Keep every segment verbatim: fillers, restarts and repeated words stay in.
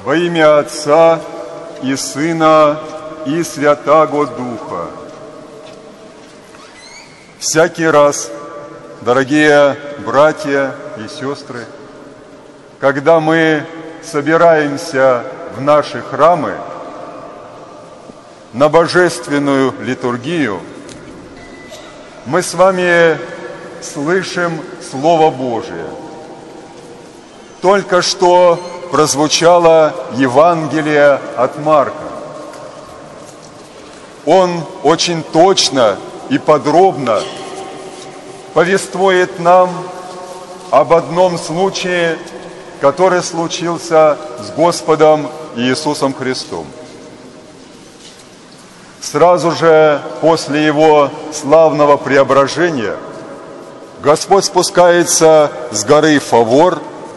Во имя Отца и Сына и Святаго Духа. Всякий раз, дорогие братья и сестры, когда мы собираемся в наши храмы на божественную литургию, мы с вами слышим Слово Божие. Только что прозвучало Евангелие от Марка. Он очень точно и подробно повествует нам об одном случае, который случился с Господом Иисусом Христом. Сразу же после Его славного преображения Господь спускается с горы Фавор,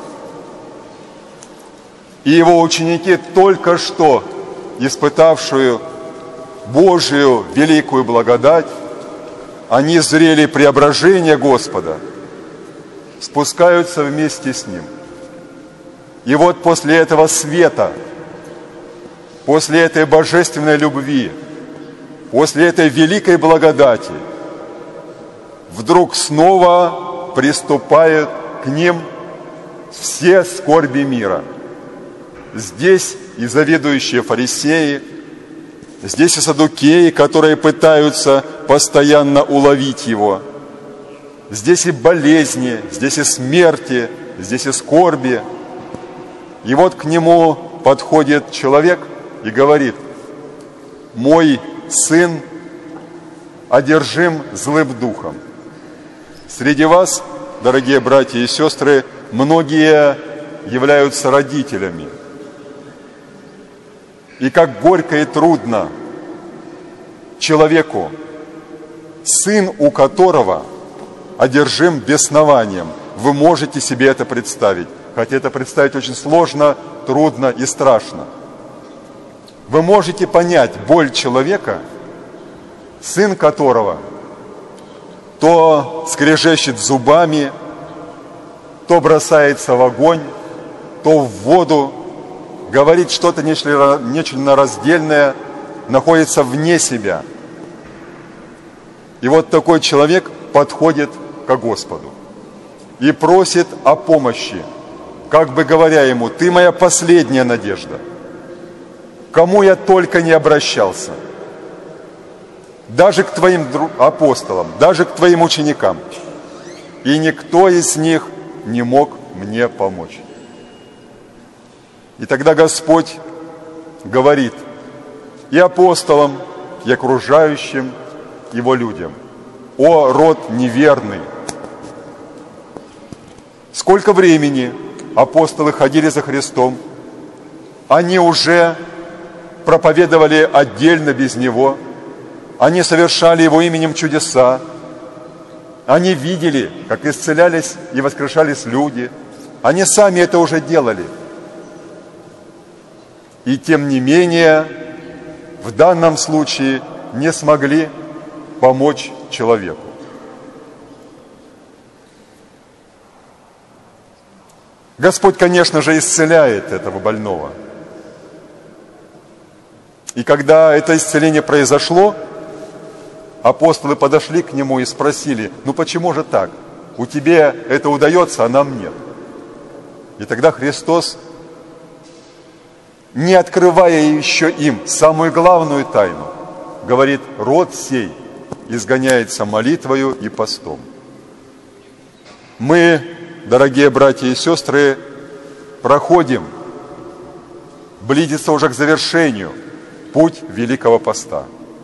и Его ученики, только что испытавшую Божию великую благодать, они зрели преображение Господа, спускаются вместе с Ним. И вот после этого света, после этой божественной любви, после этой великой благодати, вдруг снова приступают к ним все скорби мира. Здесь и завидующие фарисеи, здесь и саддукеи, которые пытаются постоянно уловить его. Здесь и болезни, здесь и смерти, здесь и скорби. И вот к нему подходит человек и говорит: «Мой сын одержим злым духом». Среди вас, дорогие братья и сестры, многие являются родителями. И как горько и трудно человеку, сын у которого одержим беснованием. Вы можете себе это представить, хотя это представить очень сложно, трудно и страшно. Вы можете понять боль человека, сын которого то скрежещет зубами, то бросается в огонь, то в воду, говорит что-то нечленораздельное, находится вне себя. И вот такой человек подходит к Господу и просит о помощи, как бы говоря ему: «Ты моя последняя надежда. Кому я только не обращался, даже к твоим апостолам, даже к твоим ученикам, и никто из них не мог мне помочь». И тогда Господь говорит и апостолам, и окружающим Его людям: «О, род неверный! Сколько времени апостолы ходили за Христом, они уже проповедовали отдельно без Него, они совершали Его именем чудеса, они видели, как исцелялись и воскрешались люди, они сами это уже делали. И тем не менее, в данном случае не смогли помочь человеку». Господь, конечно же, исцеляет этого больного. И когда это исцеление произошло, апостолы подошли к нему и спросили: «Ну почему же так? У тебя это удается, а нам нет». И тогда Христос, не открывая еще им самую главную тайну, говорит: «Род сей изгоняется молитвою и постом». Мы, дорогие братья и сестры, проходим, близится уже к завершению путь Великого Поста.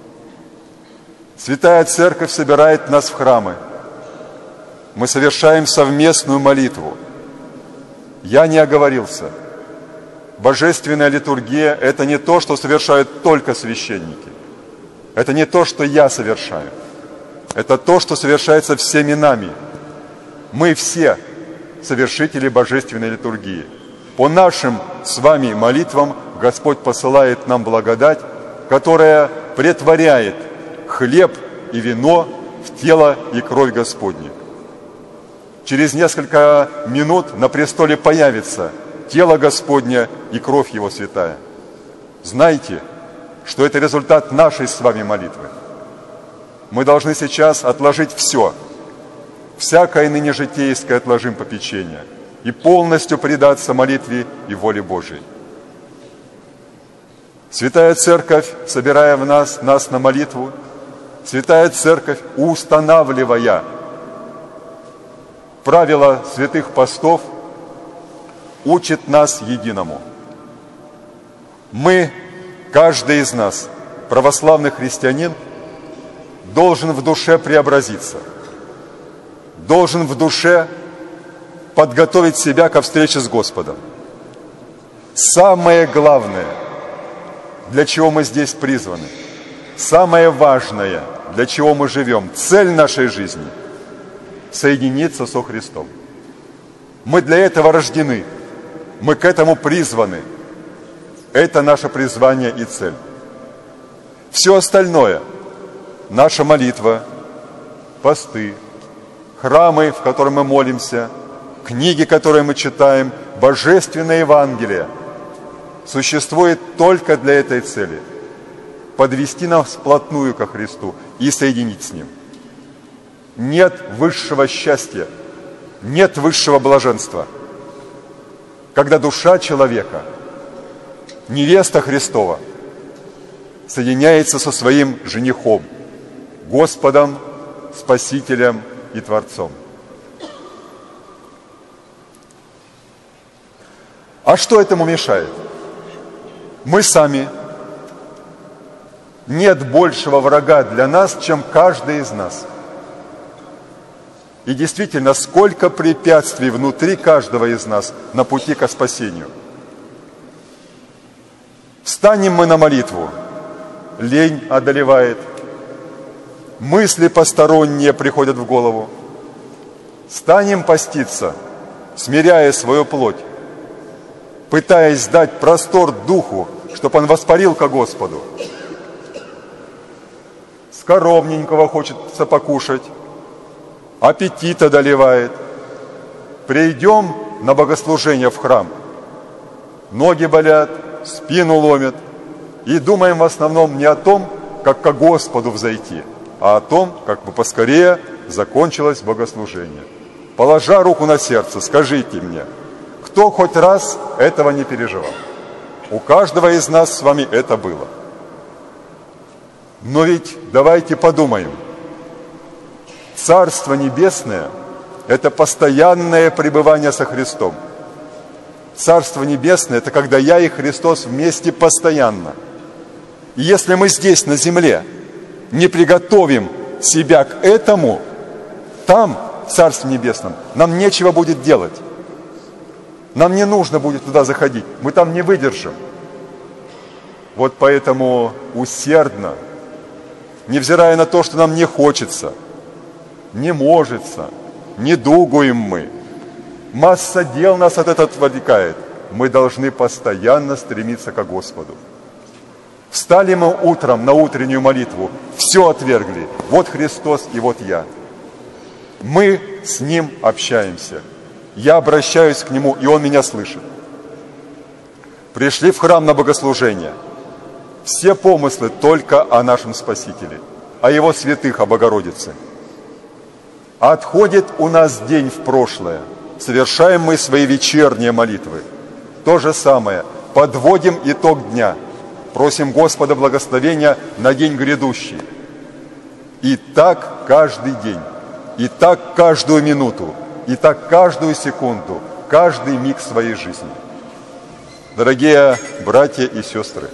Святая Церковь собирает нас в храмы. Мы совершаем совместную молитву. Я не оговорился. Божественная литургия – это не то, что совершают только священники. Это не то, что я совершаю. Это то, что совершается всеми нами. Мы все совершители божественной литургии. По нашим с вами молитвам Господь посылает нам благодать, которая претворяет хлеб и вино в тело и кровь Господню. Через несколько минут на престоле появится тело Господне и кровь Его святая. Знайте, что это результат нашей с вами молитвы. Мы должны сейчас отложить все, всякое ныне житейское отложим попечение и полностью предаться молитве и воле Божией. Святая Церковь, собирая в нас, нас на молитву, Святая Церковь, устанавливая правила святых постов, учит нас единому. Мы, каждый из нас, православный христианин, должен в душе преобразиться, должен в душе подготовить себя ко встрече с Господом. Самое главное, для чего мы здесь призваны, самое важное, для чего мы живем, цель нашей жизни – соединиться со Христом. Мы для этого рождены, мы к этому призваны. Это наше призвание и цель. Все остальное – наша молитва, посты, храмы, в которых мы молимся, книги, которые мы читаем, божественное Евангелие – существует только для этой цели – подвести нас вплотную ко Христу и соединить с Ним. Нет высшего счастья, нет высшего блаженства, когда душа человека, невеста Христова, соединяется со своим женихом, Господом, Спасителем и Творцом. А что этому мешает? Мы сами. Нет большего врага для нас, чем каждый из нас. И действительно, сколько препятствий внутри каждого из нас на пути ко спасению. Встанем мы на молитву, лень одолевает, мысли посторонние приходят в голову. Станем поститься, смиряя свою плоть, пытаясь дать простор духу, чтобы он воспарил ко Господу. Скоромненького хочется покушать, аппетит одолевает. Придем на богослужение в храм, ноги болят, спину ломят, и думаем в основном не о том, как ко Господу взойти, а о том, как бы поскорее закончилось богослужение. Положа руку на сердце, скажите мне, кто хоть раз этого не переживал? У каждого из нас с вами это было. Но ведь давайте подумаем. Царство Небесное – это постоянное пребывание со Христом. Царство Небесное – это когда я и Христос вместе постоянно. И если мы здесь, на земле, не приготовим себя к этому, там, в Царстве Небесном, нам нечего будет делать. Нам не нужно будет туда заходить, мы там не выдержим. Вот поэтому усердно, невзирая на то, что нам не хочется, не можется, не дугуем мы, масса дел нас от этого отвлекает, мы должны постоянно стремиться к Господу. Встали мы утром на утреннюю молитву, все отвергли, вот Христос и вот я. Мы с Ним общаемся. Я обращаюсь к Нему, и Он меня слышит. Пришли в храм на богослужение. Все помыслы только о нашем Спасителе, о Его святых, о Богородице. Отходит у нас день в прошлое. Совершаем мы свои вечерние молитвы. То же самое. Подводим итог дня. Просим Господа благословения на день грядущий. И так каждый день. И так каждую минуту. И так каждую секунду, каждый миг своей жизни. Дорогие братья и сестры,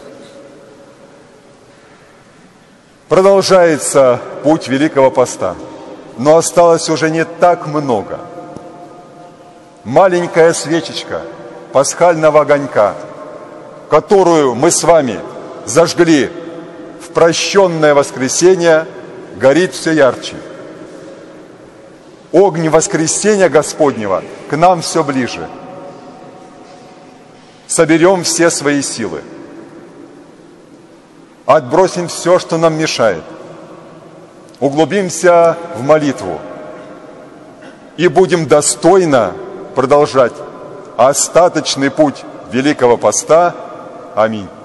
продолжается путь Великого Поста, но осталось уже не так много. Маленькая свечечка пасхального огонька, которую мы с вами зажгли в прощенное воскресенье, горит все ярче. Огонь воскресения Господнего к нам все ближе. Соберем все свои силы. Отбросим все, что нам мешает. Углубимся в молитву. И будем достойно продолжать остаточный путь Великого Поста. Аминь.